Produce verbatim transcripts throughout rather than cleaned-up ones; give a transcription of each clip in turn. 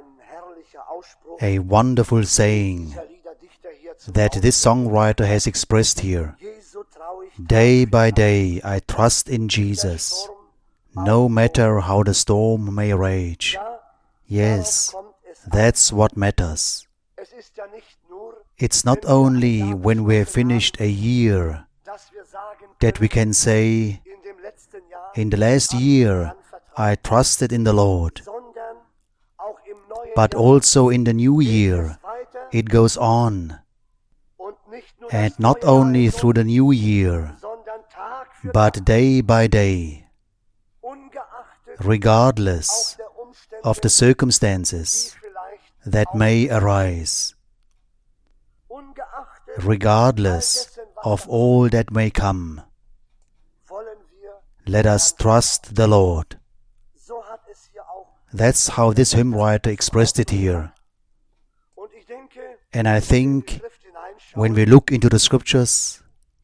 a wonderful saying that this songwriter has expressed here. Day by day I trust in Jesus, no matter how the storm may rage. Yes, that's what matters. It's not only when we have finished a year that we can say, in the last year I trusted in the Lord, but also in the new year it goes on. And not only through the new year, but day by day, regardless of the circumstances that may arise, regardless of all that may come, let us trust the Lord. That's how this hymn writer expressed it here. And I think when we look into the scriptures,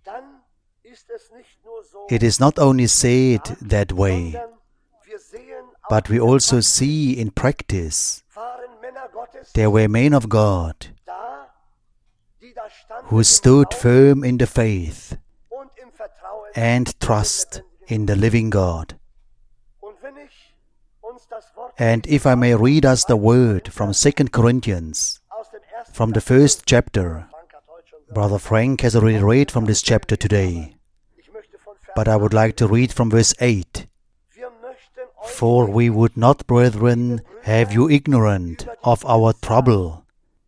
it is not only said that way, but we also see in practice there were men of God who stood firm in the faith and trust in the living God. And if I may read us the word from Second Corinthians, from the first chapter, Brother Frank has already read from this chapter today, but I would like to read from verse eight. For we would not, brethren, have you ignorant of our trouble,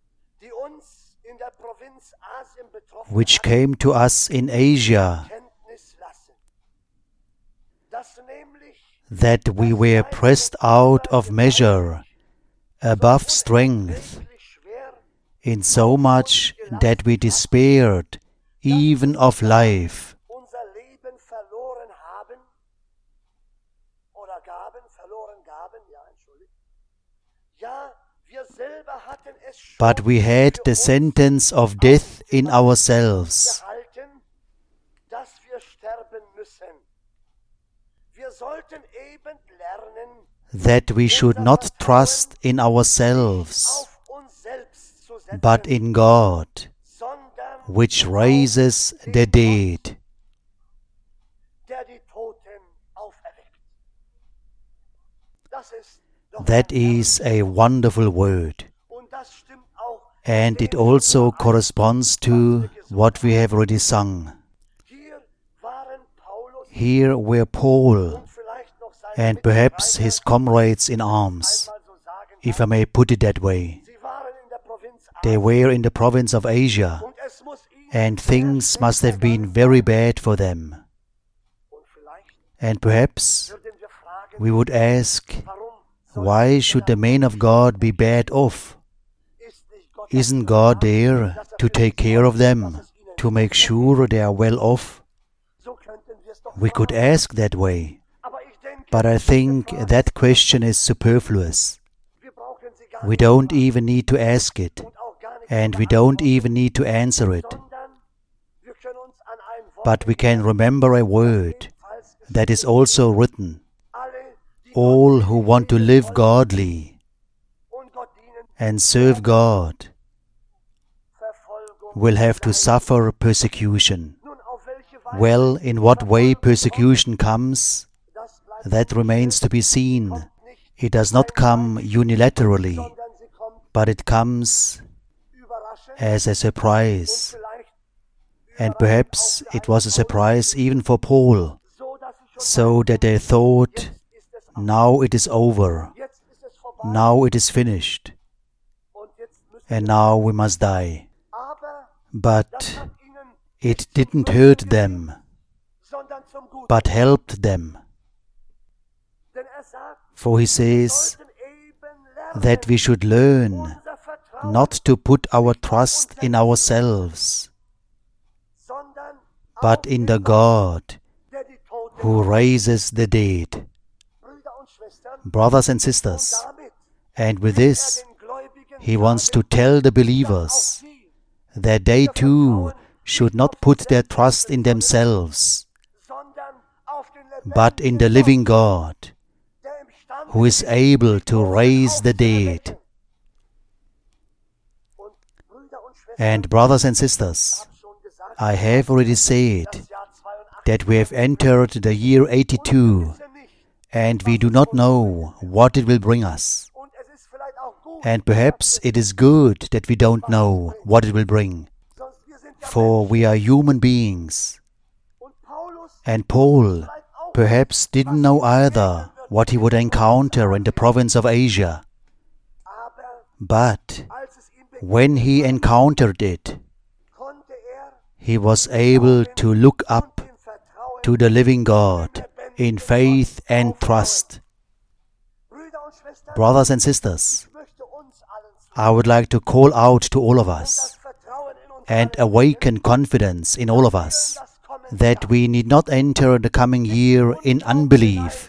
which came to us in Asia, that we were pressed out of measure, above strength, in so much that we despaired even of life. But we had the sentence of death in ourselves, that we should not trust in ourselves, but in God, which raises the dead. That is a wonderful word, and it also corresponds to what we have already sung. Here were Paul and perhaps his comrades in arms, if I may put it that way. They were in the province of Asia, and things must have been very bad for them. And perhaps we would ask, why should the men of God be bad off? Isn't God there to take care of them, to make sure they are well off? We could ask that way, but I think that question is superfluous. We don't even need to ask it, and we don't even need to answer it. But we can remember a word that is also written. All who want to live godly and serve God will have to suffer persecution. Well, in what way persecution comes, that remains to be seen. It does not come unilaterally, but it comes as a surprise. And perhaps it was a surprise even for Paul, so that they thought, now it is over, now it is finished, and now we must die. But it didn't hurt them, but helped them. For he says that we should learn not to put our trust in ourselves, but in the God who raises the dead. Brothers and sisters, and with this, he wants to tell the believers that they too should not put their trust in themselves, but in the living God, who is able to raise the dead. And brothers and sisters, I have already said that we have entered the year eighty-two, and we do not know what it will bring us. And perhaps it is good that we don't know what it will bring, for we are human beings. And Paul perhaps didn't know either what he would encounter in the province of Asia. But when he encountered it, he was able to look up to the living God in faith and trust. Brothers and sisters, I would like to call out to all of us and awaken confidence in all of us that we need not enter the coming year in unbelief,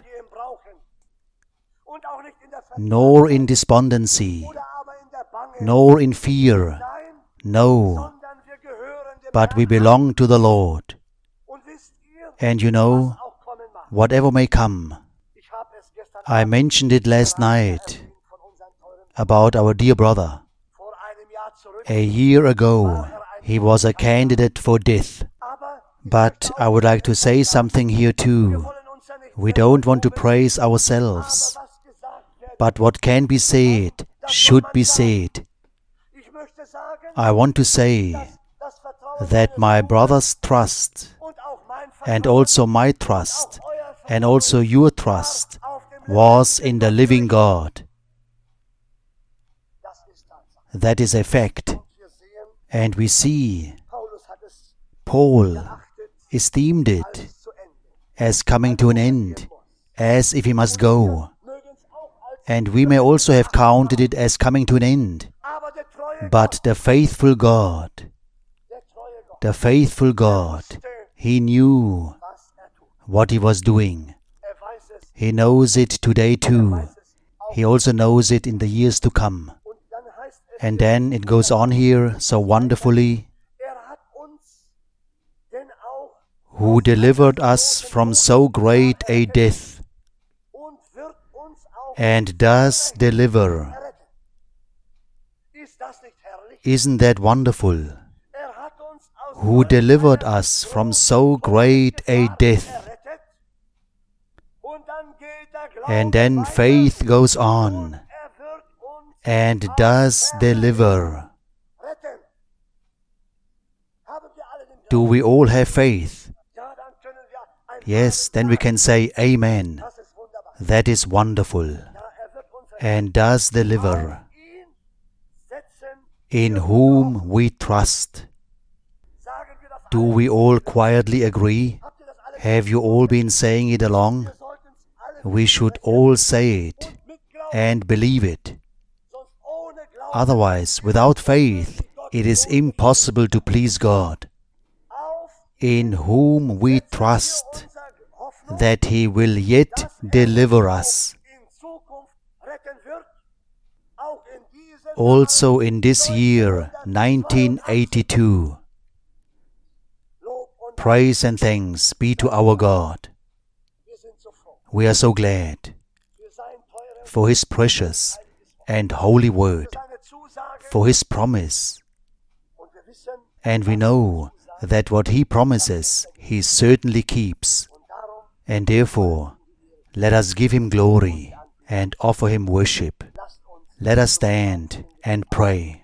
nor in despondency, nor in fear. No, but we belong to the Lord. And you know, whatever may come, I mentioned it last night about our dear brother. A year ago, he was a candidate for death. But I would like to say something here too. We don't want to praise ourselves, but what can be said should be said. I want to say that my brother's trust, and also my trust, and also your trust, was in the living God. That is a fact. And we see Paul esteemed it as coming to an end, as if he must go. And we may also have counted it as coming to an end. But the faithful God, the faithful God, He knew what He was doing. He knows it today too. He also knows it in the years to come. And then it goes on here so wonderfully, who delivered us from so great a death, and does deliver. Isn't that wonderful? Who delivered us from so great a death. And then faith goes on and does deliver. Do we all have faith? Yes, then we can say Amen. That is wonderful. And does deliver. In whom we trust. Do we all quietly agree? Have you all been saying it along? We should all say it and believe it. Otherwise, without faith, it is impossible to please God. In whom we trust that He will yet deliver us. Also in this year, nineteen eighty-two, praise and thanks be to our God. We are so glad for His precious and holy word, for His promise. And we know that what He promises, He certainly keeps. And therefore, let us give Him glory and offer Him worship. Let us stand and pray.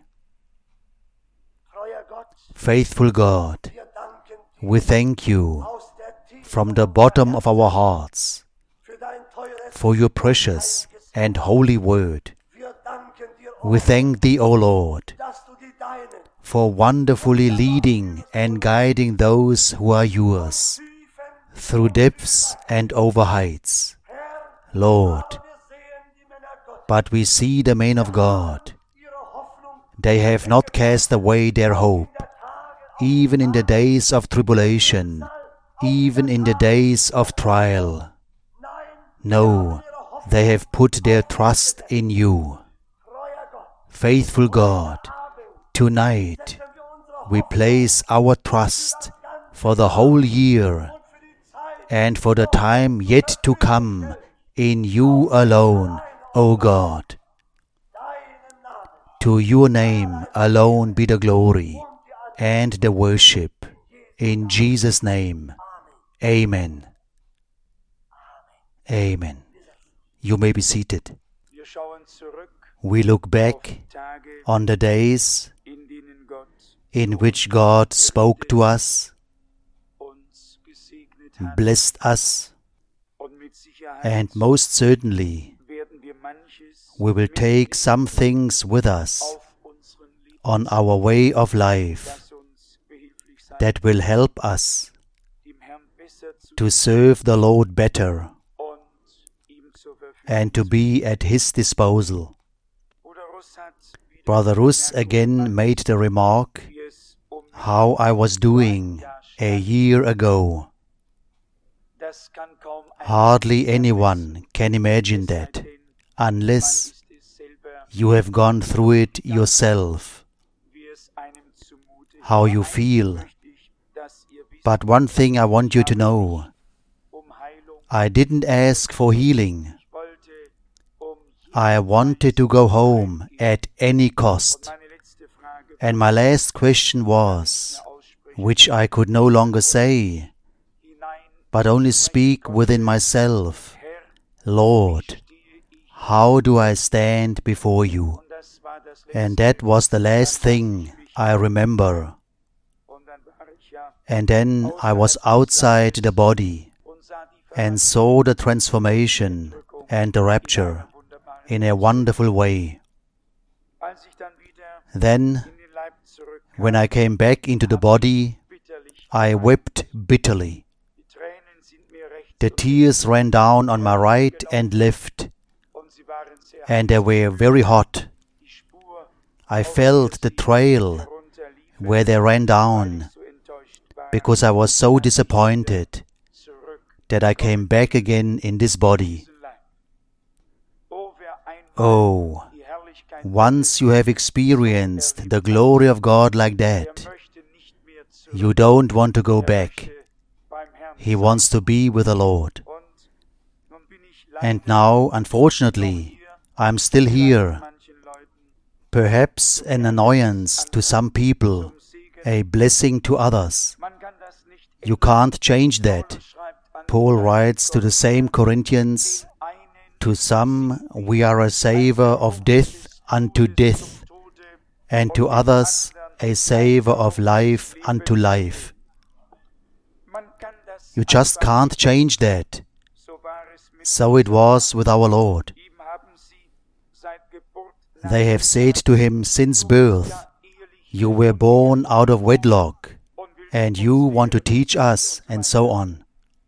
Faithful God, we thank You from the bottom of our hearts for Your precious and holy word. We thank Thee, O Lord, for wonderfully leading and guiding those who are Yours through depths and over heights. Lord, but we see the men of God. They have not cast away their hope, even in the days of tribulation, even in the days of trial. No, they have put their trust in You. Faithful God, tonight we place our trust for the whole year and for the time yet to come in You alone, O God. To your name alone be the glory and the worship. In Jesus' name, Amen. Amen. You may be seated. We look back on the days in which God spoke to us, blessed us, and most certainly we will take some things with us on our way of life that will help us to serve the Lord better and to be at His disposal. Brother Russ again made the remark how I was doing a year ago. Hardly anyone can imagine that unless you have gone through it yourself, how you feel. But one thing I want you to know, I didn't ask for healing. I wanted to go home at any cost. And my last question was, which I could no longer say, but only speak within myself, Lord, how do I stand before you? And that was the last thing I remember. And then I was outside the body and saw the transformation and the rapture in a wonderful way. Then, when I came back into the body, I wept bitterly. The tears ran down on my right and left, and they were very hot. I felt the trail where they ran down, because I was so disappointed that I came back again in this body. Oh, once you have experienced the glory of God like that, you don't want to go back. He wants to be with the Lord. And now, unfortunately, I'm still here. Perhaps an annoyance to some people, a blessing to others. You can't change that. Paul writes to the same Corinthians, to some we are a savour of death unto death, and to others a savour of life unto life. You just can't change that. So it was with our Lord. They have said to Him since birth, you were born out of wedlock, and you want to teach us, and so on.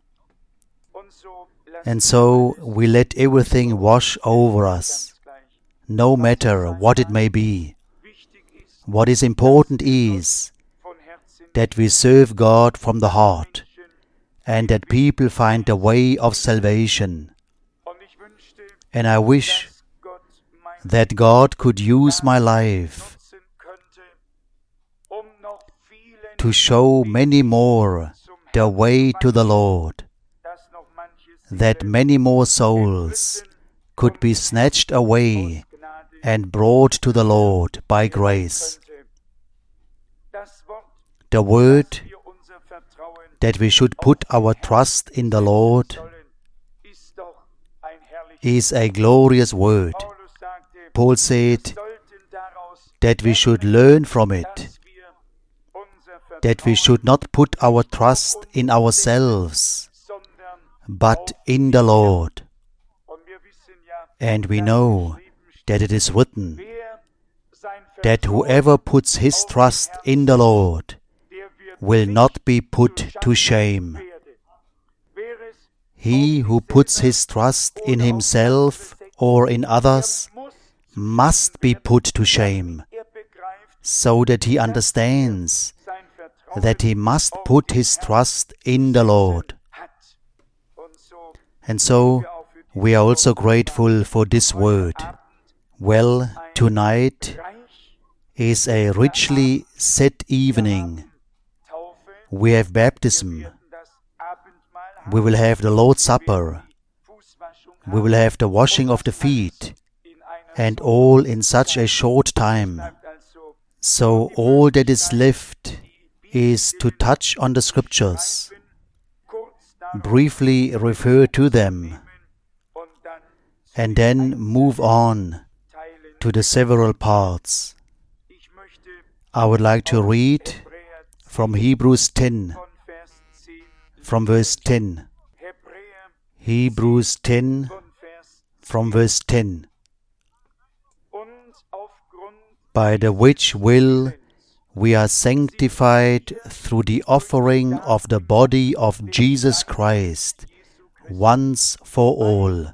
And so we let everything wash over us, no matter what it may be. What is important is that we serve God from the heart, and that people find the way of salvation. And I wish that God could use my life to show many more the way to the Lord, that many more souls could be snatched away and brought to the Lord by grace. The word that we should put our trust in the Lord is a glorious word. Paul said that we should learn from it, that we should not put our trust in ourselves, but in the Lord. And we know that it is written that whoever puts his trust in the Lord will not be put to shame. He who puts his trust in himself or in others must be put to shame, so that he understands that he must put his trust in the Lord. And so, we are also grateful for this word. Well, tonight is a richly set evening. We have baptism. We will have the Lord's Supper. We will have the washing of the feet and all in such a short time. So all that is left is to touch on the Scriptures, briefly refer to them, and then move on to the several parts. I would like to read from Hebrews ten, from verse ten. Hebrews ten, from verse ten. By the which will we are sanctified through the offering of the body of Jesus Christ, once for all.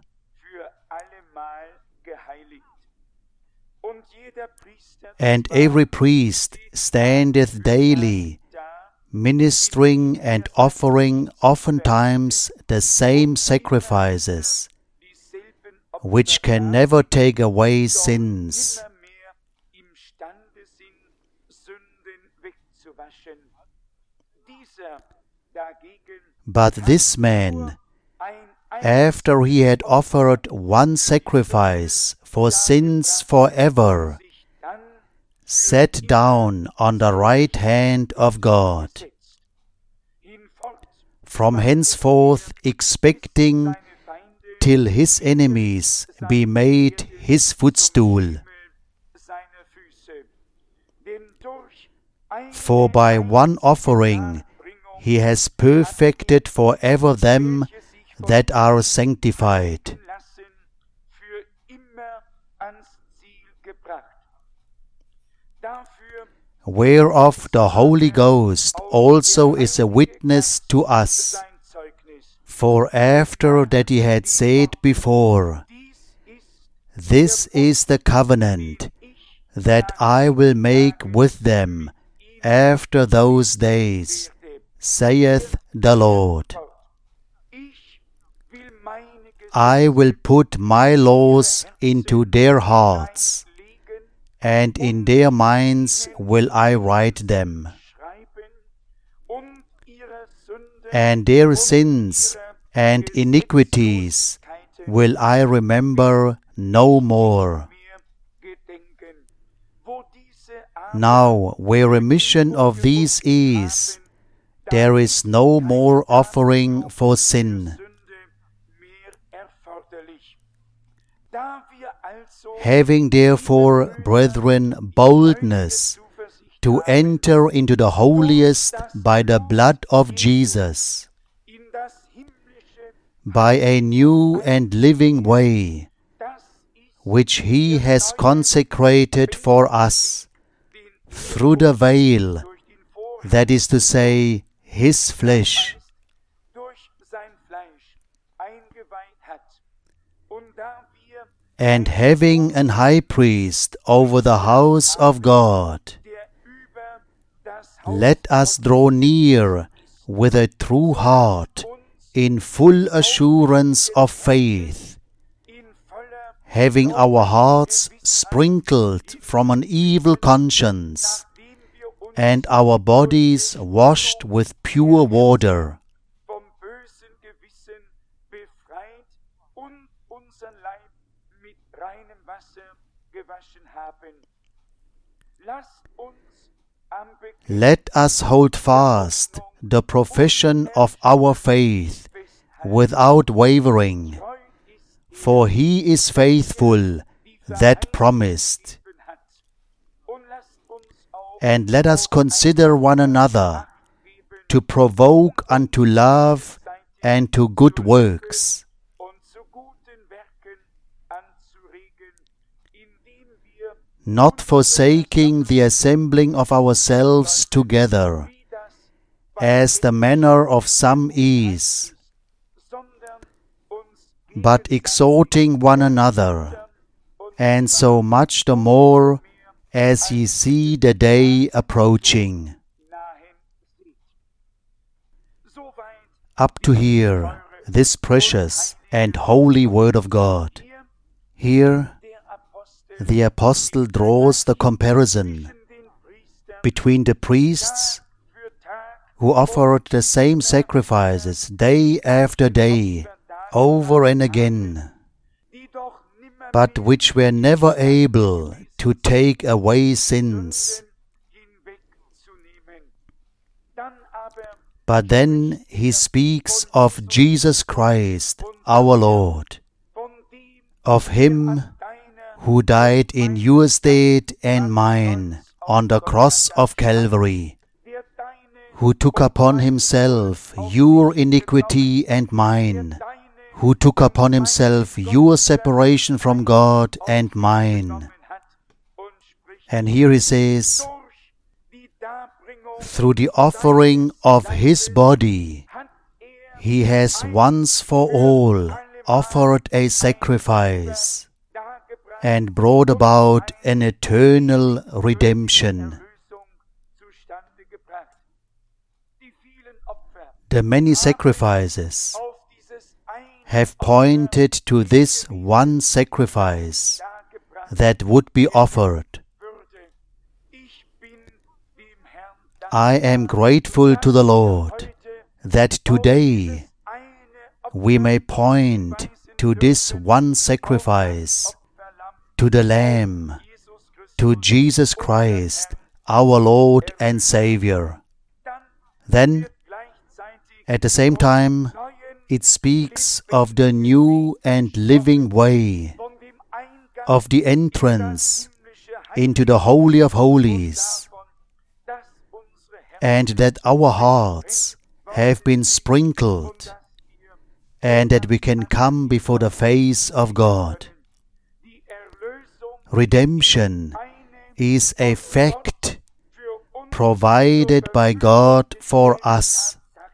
And every priest standeth daily, ministering and offering oftentimes the same sacrifices, which can never take away sins. But this man, after he had offered one sacrifice for sins forever, sat down on the right hand of God, from henceforth expecting till his enemies be made his footstool. For by one offering he has perfected forever them that are sanctified. Whereof the Holy Ghost also is a witness to us. For after that he had said before, This is the covenant that I will make with them after those days, saith the Lord. I will put my laws into their hearts, and in their minds will I write them. And their sins and iniquities will I remember no more. Now, where remission of these is, there is no more offering for sin. Having therefore, brethren, boldness to enter into the holiest by the blood of Jesus, by a new and living way, which He has consecrated for us, through the veil, that is to say, His flesh. And having an high priest over the house of God, let us draw near with a true heart, in full assurance of faith, having our hearts sprinkled from an evil conscience, and our bodies washed with pure water. Let us hold fast the profession of our faith without wavering, for He is faithful that promised. And let us consider one another to provoke unto love and to good works, not forsaking the assembling of ourselves together, as the manner of some is, but exhorting one another, and so much the more as ye see the day approaching. Up to here, this precious and holy Word of God. Here, the Apostle draws the comparison between the priests who offered the same sacrifices day after day, over and again, but which were never able to take away sins. But then he speaks of Jesus Christ, our Lord, of him who died in your stead and mine on the cross of Calvary, who took upon himself your iniquity and mine, who took upon himself your separation from God and mine. And here he says, through the offering of his body, he has once for all offered a sacrifice and brought about an eternal redemption. The many sacrifices have pointed to this one sacrifice that would be offered. I am grateful to the Lord that today we may point to this one sacrifice, to the Lamb, to Jesus Christ, our Lord and Savior. Then, at the same time, it speaks of the new and living way, of the entrance into the Holy of Holies, and that our hearts have been sprinkled, and that we can come before the face of God. Redemption is a fact provided by God for us.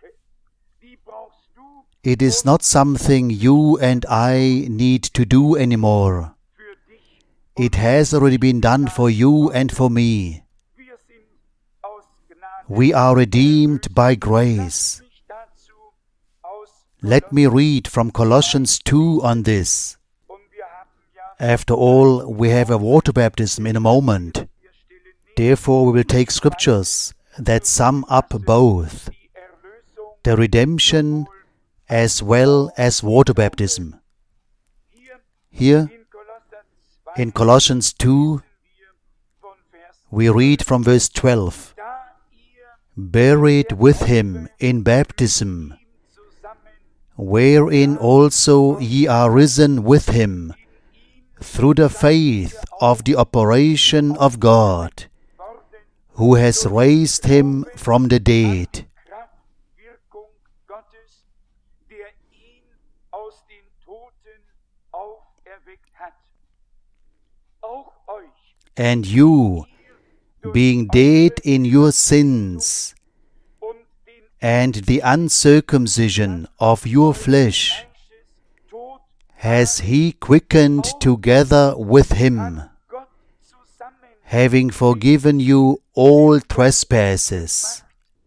It is not something you and I need to do anymore. It has already been done for you and for me. We are redeemed by grace. Let me read from Colossians two on this. After all, we have a water baptism in a moment. Therefore, we will take scriptures that sum up both the redemption as well as water baptism. Here, in Colossians two, we read from verse twelve, buried with him in baptism, wherein also ye are risen with him, through the faith of the operation of God, who has raised him from the dead. And you, being dead in your sins, and the uncircumcision of your flesh, has he quickened together with him, having forgiven you all trespasses,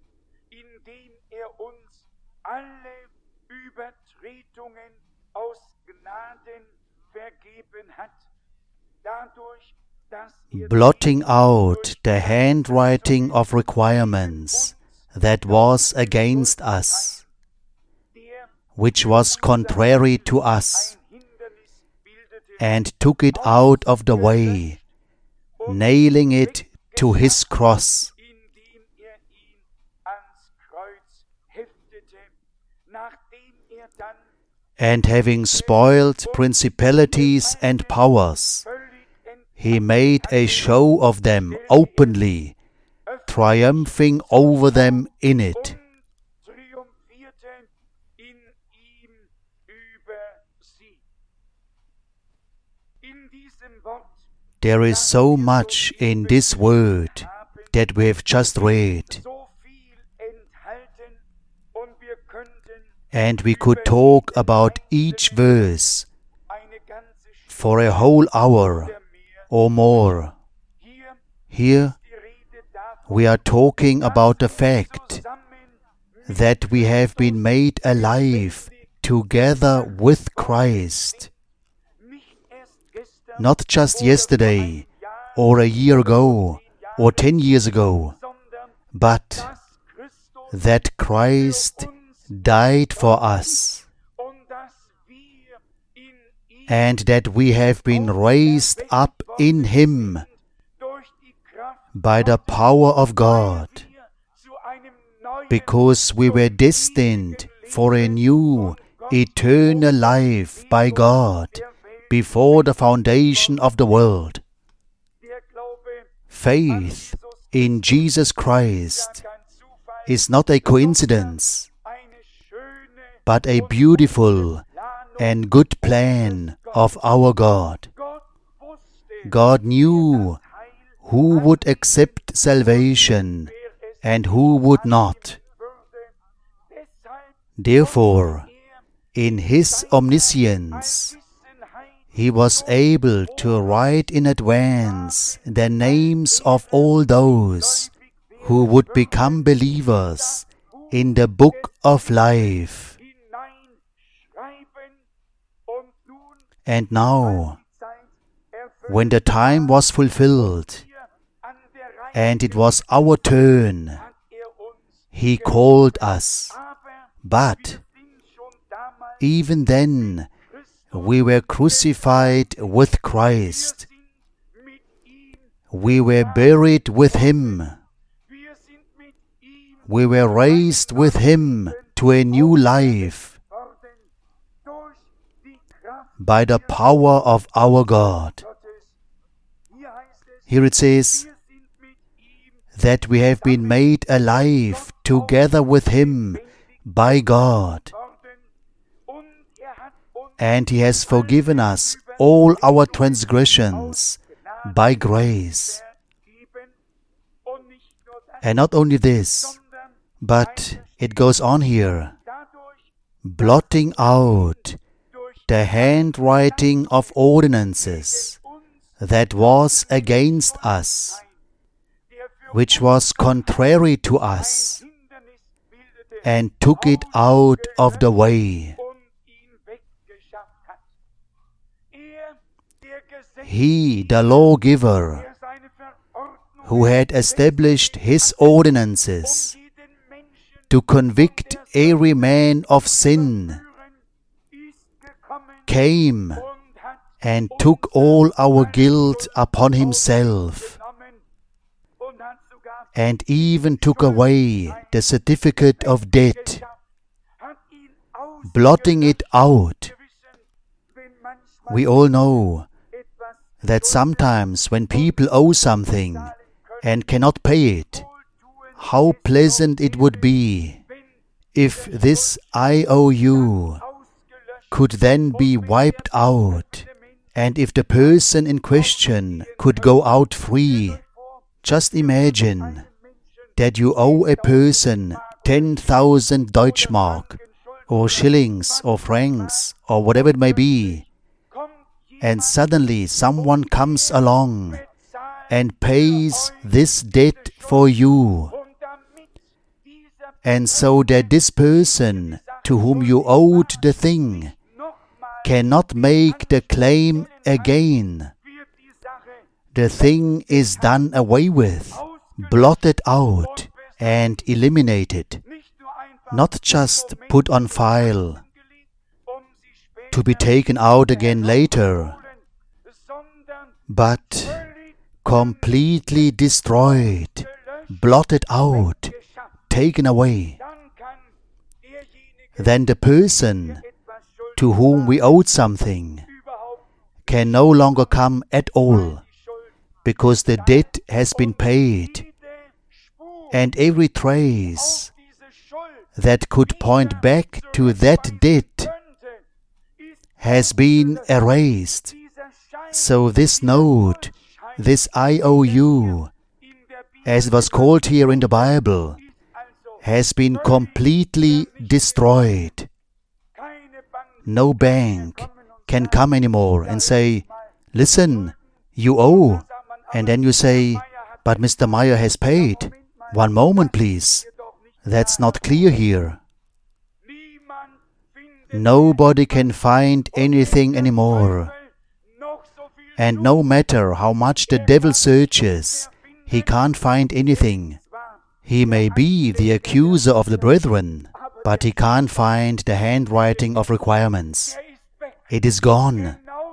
blotting out the handwriting of requirements that was against us, which was contrary to us, and took it out of the way, nailing it to his cross. And having spoiled principalities and powers, he made a show of them openly, triumphing over them in it. There is so much in this word that we have just read, and we could talk about each verse for a whole hour or more. Here, we are talking about the fact that we have been made alive together with Christ. Not just yesterday, or a year ago, or ten years ago, but that Christ died for us, and that we have been raised up in Him by the power of God, because we were destined for a new, eternal life by God before the foundation of the world. Faith in Jesus Christ is not a coincidence, but a beautiful and good plan of our God. God knew who would accept salvation and who would not. Therefore, in His omniscience, He was able to write in advance the names of all those who would become believers in the book of life. And now, when the time was fulfilled, and it was our turn, He called us. But even then, we were crucified with Christ. We were buried with Him. We were raised with Him to a new life by the power of our God. Here it says that we have been made alive together with Him by God, and He has forgiven us all our transgressions by grace. And not only this, but it goes on here, blotting out the handwriting of ordinances that was against us, which was contrary to us, and took it out of the way. He, the lawgiver, who had established His ordinances to convict every man of sin, came and took all our guilt upon Himself, and even took away the certificate of debt, blotting it out. We all know that sometimes when people owe something and cannot pay it, how pleasant it would be if this I O U could then be wiped out, and if the person in question could go out free. Just imagine that you owe a person ten thousand Deutschmark, or shillings, or francs, or whatever it may be, and suddenly someone comes along and pays this debt for you, and so that this person to whom you owed the thing cannot make the claim again. The thing is done away with, blotted out, and eliminated, not just put on file, to be taken out again later, but completely destroyed, blotted out, taken away. Then the person to whom we owed something can no longer come at all, because the debt has been paid, and every trace that could point back to that debt has been erased. So this note, this I O U, as it was called here in the Bible, has been completely destroyed. No bank can come anymore and say, listen, you owe. And then you say, but Mister Meyer has paid. One moment, please. That's not clear here. Nobody can find anything anymore. And no matter how much the devil searches, he can't find anything. He may be the accuser of the brethren, but he can't find the handwriting of requirements. It is gone,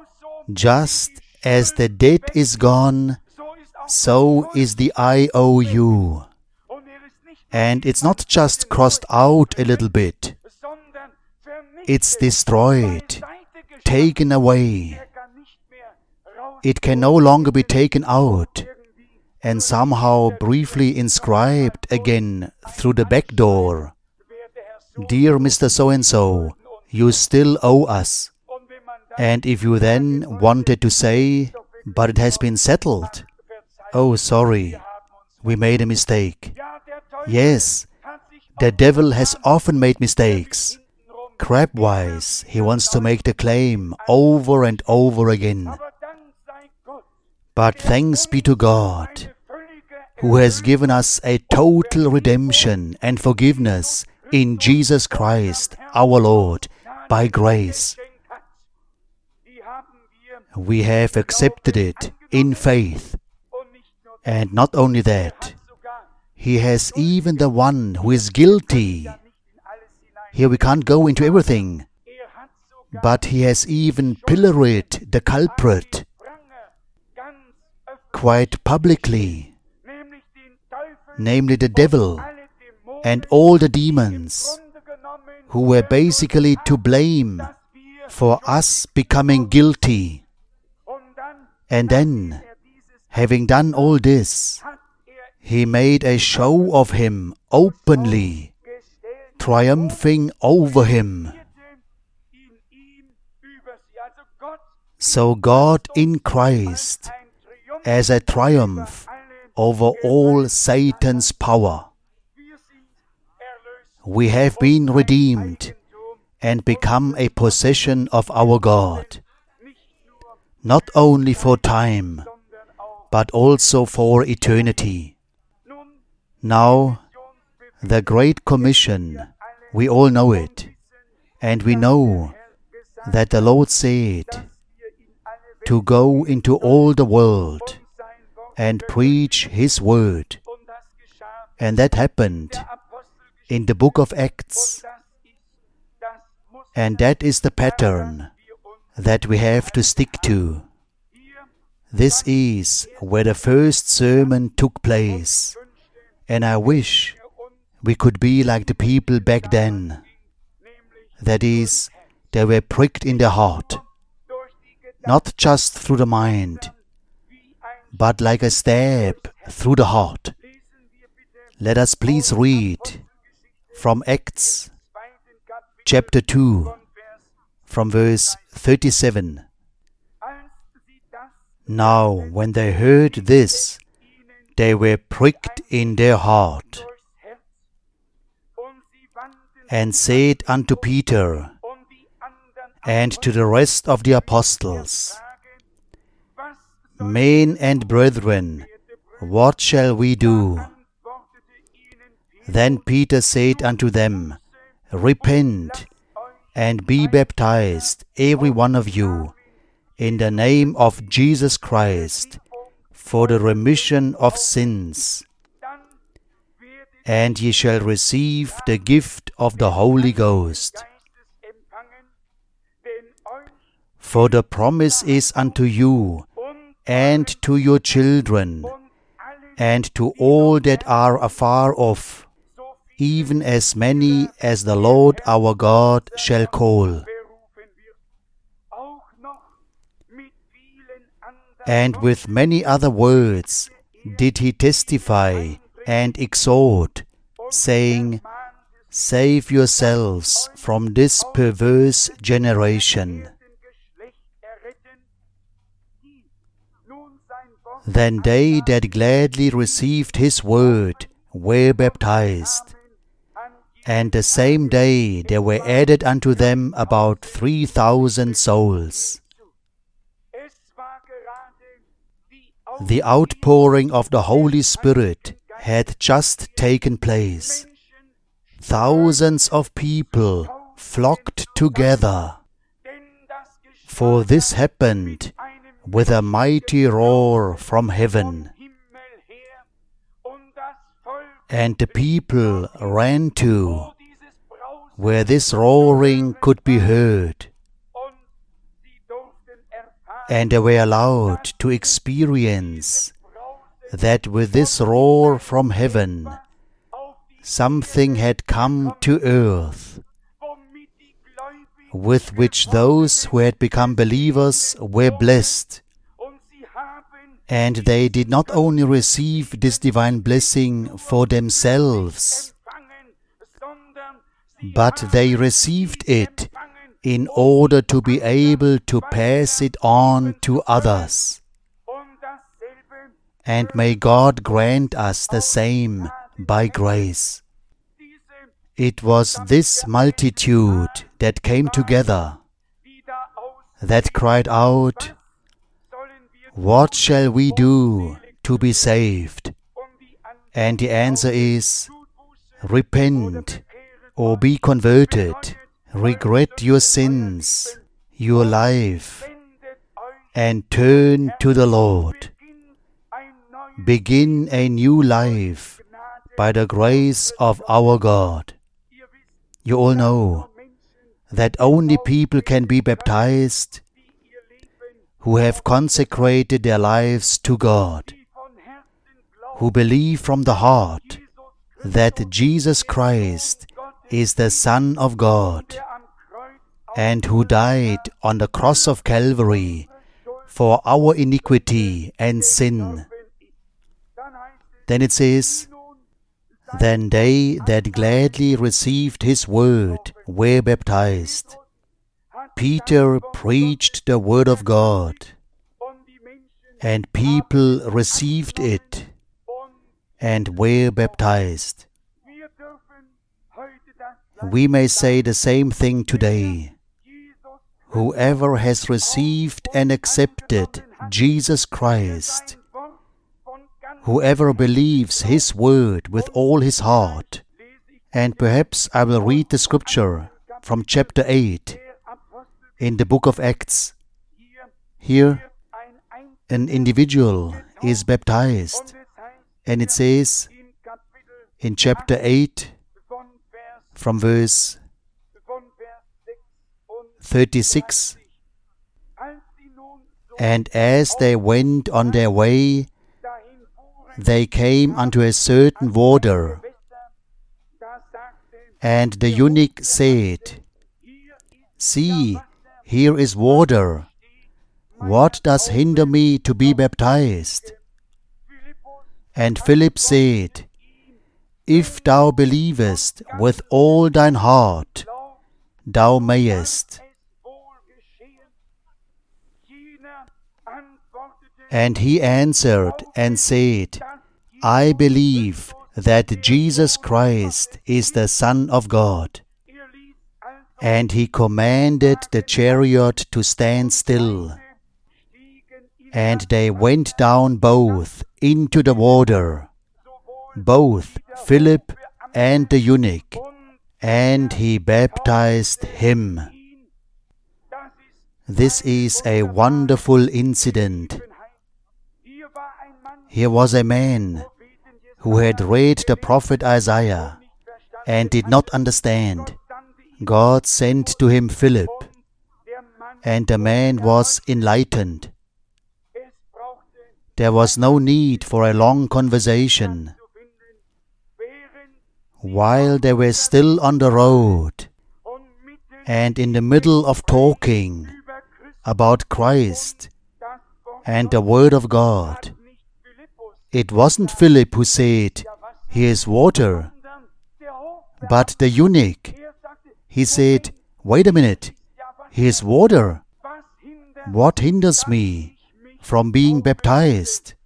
Just as the debt is gone, so is the I O U. And it's not just crossed out a little bit. It's destroyed, taken away. It can no longer be taken out and somehow briefly inscribed again through the back door. Dear Mister So-and-so, you still owe us. And if you then wanted to say, but it has been settled, oh, sorry, we made a mistake. Yes, the devil has often made mistakes. Crab-wise, he wants to make the claim over and over again. But thanks be to God, who has given us a total redemption and forgiveness in Jesus Christ, our Lord, by grace. We have accepted it in faith. And not only that, He has even the one who is guilty. Here we can't go into everything, but He has even pilloried the culprit quite publicly, namely the devil and all the demons who were basically to blame for us becoming guilty. And then, having done all this, He made a show of him openly, triumphing over him. So God in Christ as a triumph over all Satan's power. We have been redeemed and become a possession of our God, not only for time, but also for eternity. Now, the Great Commission, we all know it, and we know that the Lord said to go into all the world and preach His word. And that happened in the book of Acts. And that is the pattern that we have to stick to. This is where the first sermon took place. And I wish we could be like the people back then. That is, they were pricked in their heart. Not just through the mind, but like a stab through the heart. Let us please read from Acts chapter two, from verse thirty-seven. Now, when they heard this, they were pricked in their heart, and said unto Peter and to the rest of the apostles, Men and brethren, what shall we do? Then Peter said unto them, Repent, and be baptized, every one of you, in the name of Jesus Christ, for the remission of sins, and ye shall receive the gift of the Holy Ghost. For the promise is unto you, and to your children, and to all that are afar off, even as many as the Lord our God shall call. And with many other words did he testify and exhort, saying, Save yourselves from this perverse generation. Then they that gladly received his word were baptized. And the same day there were added unto them about three thousand souls. The outpouring of the Holy Spirit had just taken place. Thousands of people flocked together. For this happened with a mighty roar from heaven. And the people ran to where this roaring could be heard. and they were allowed to experience that with this roar from heaven, something had come to earth, with which those who had become believers were blessed. And they did not only receive this divine blessing for themselves, but they received it in order to be able to pass it on to others. And may God grant us the same by grace. It was this multitude that came together, that cried out, "What shall we do to be saved?" And the answer is, repent or be converted, regret your sins, your life, and turn to the Lord. Begin a new life by the grace of our God. You all know that only people can be baptized who have consecrated their lives to God, who believe from the heart that Jesus Christ is the Son of God, and who died on the cross of Calvary for our iniquity and sin. Then it says, "Then they that gladly received his word were baptized." Peter preached the word of God, and people received it and were baptized. We may say the same thing today. Whoever has received and accepted Jesus Christ, whoever believes His word with all his heart, and perhaps I will read the scripture from chapter eight in the book of Acts. Here, an individual is baptized, and it says in chapter eight, from verse thirty-six, "And as they went on their way, they came unto a certain water. And the eunuch said, See, here is water. What does hinder me to be baptized? And Philip said, If thou believest with all thine heart, thou mayest. And he answered and said, I believe that Jesus Christ is the Son of God. And he commanded the chariot to stand still. And they went down both into the water, both Philip and the eunuch, and he baptized him. This is a wonderful incident. Here was a man who had read the prophet Isaiah and did not understand. God sent to him Philip, and the man was enlightened. There was no need for a long conversation. While they were still on the road, and in the middle of talking about Christ and the Word of God, it wasn't Philip who said, Here's water, but the eunuch. He said, Wait a minute, here's water. What hinders me from being baptized?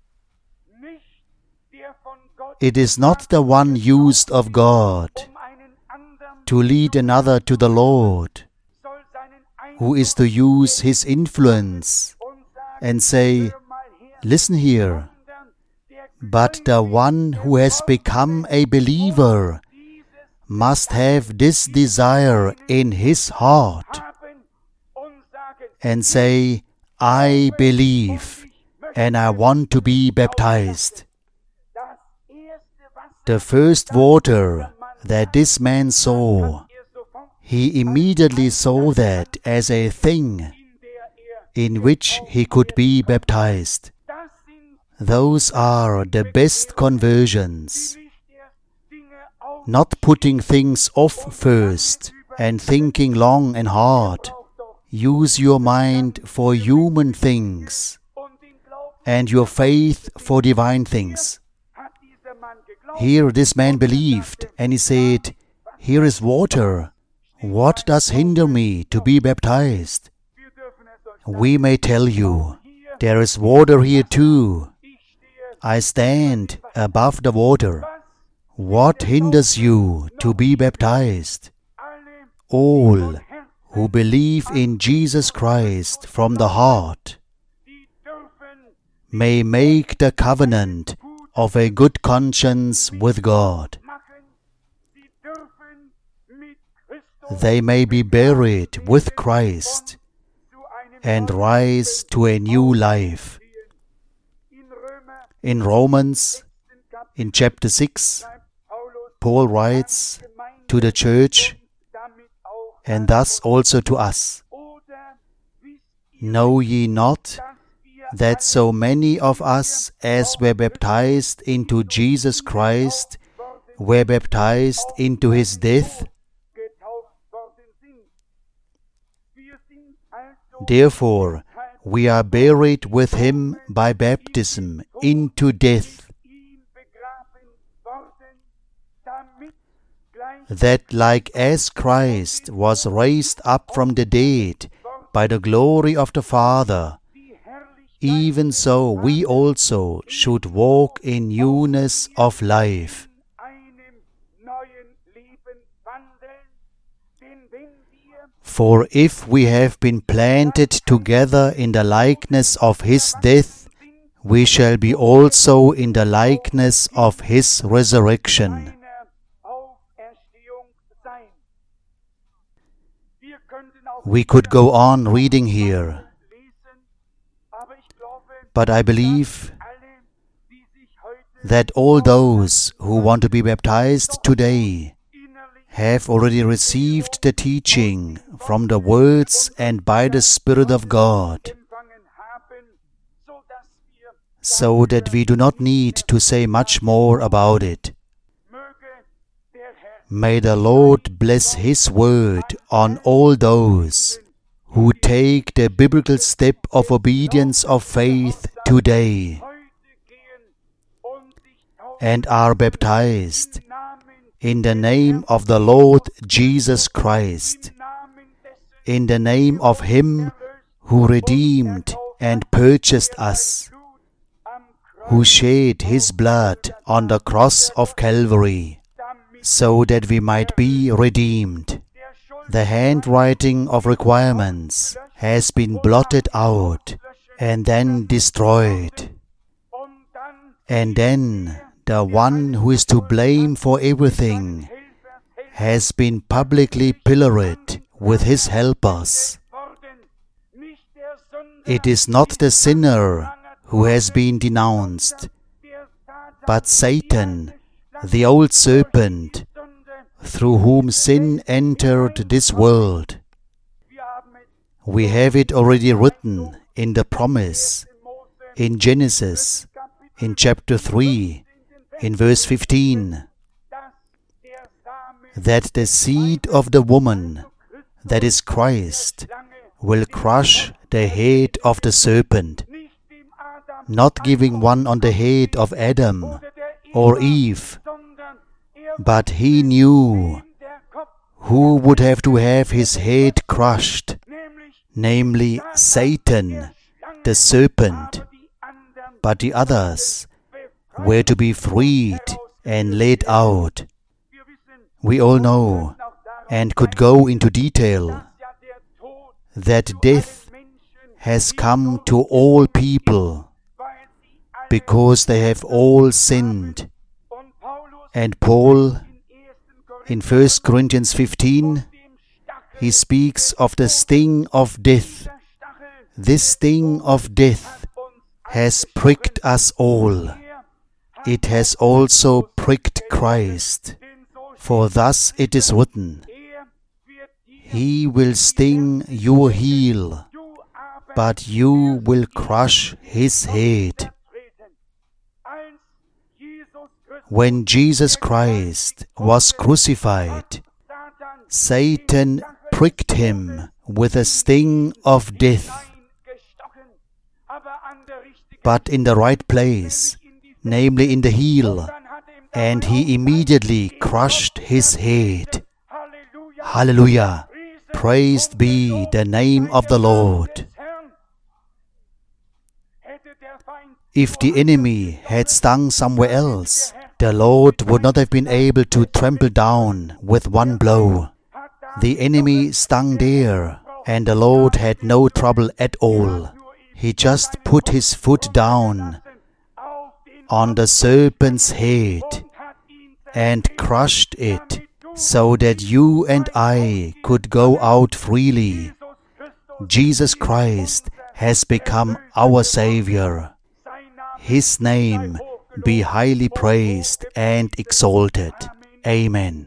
It is not the one used of God to lead another to the Lord, who is to use his influence and say, Listen here, but the one who has become a believer must have this desire in his heart and say, I believe and I want to be baptized. The first water that this man saw, he immediately saw that as a thing in which he could be baptized. Those are the best conversions. Not putting things off first and thinking long and hard. Use your mind for human things and your faith for divine things. Here this man believed, and he said, "Here is water. What does hinder me to be baptized?" We may tell you, there is water here too. I stand above the water. What hinders you to be baptized? All who believe in Jesus Christ from the heart may make the covenant of a good conscience with God. They may be buried with Christ and rise to a new life. In Romans, in chapter six, Paul writes to the church, and thus also to us, "Know ye not that so many of us as were baptized into Jesus Christ were baptized into his death? Therefore we are buried with him by baptism into death, that like as Christ was raised up from the dead by the glory of the Father, even so we also should walk in newness of life." For if we have been planted together in the likeness of his death, we shall be also in the likeness of his resurrection. We could go on reading here, but I believe that all those who want to be baptized today have already received the teaching from the words and by the Spirit of God, so that we do not need to say much more about it. May the Lord bless His word on all those who take the biblical step of obedience of faith today and are baptized in the name of the Lord Jesus Christ, in the name of Him who redeemed and purchased us, who shed His blood on the cross of Calvary, so that we might be redeemed. The handwriting of requirements has been blotted out and then destroyed. And then the one who is to blame for everything has been publicly pilloried with his helpers. It is not the sinner who has been denounced, but Satan, the old serpent, through whom sin entered this world. We have it already written in the promise, in Genesis, in chapter three, in verse fifteen, that the seed of the woman, that is Christ, will crush the head of the serpent, not giving one on the head of Adam or Eve, but he knew who would have to have his head crushed, namely Satan, the serpent, but the others were to be freed and led out. We all know, and could go into detail, that death has come to all people because they have all sinned. And Paul, in First Corinthians fifteen, he speaks of the sting of death. This sting of death has pricked us all. It has also pricked Christ. For thus it is written, He will sting your heel, but you will crush his head. When Jesus Christ was crucified, Satan pricked him with a sting of death, but in the right place, namely in the heel, and he immediately crushed his head. Hallelujah! Praised be the name of the Lord. If the enemy had stung somewhere else, the Lord would not have been able to trample down with one blow. The enemy stung there, and the Lord had no trouble at all. He just put his foot down on the serpent's head and crushed it, so that you and I could go out freely. Jesus Christ has become our Savior. His name be highly praised and exalted. Amen.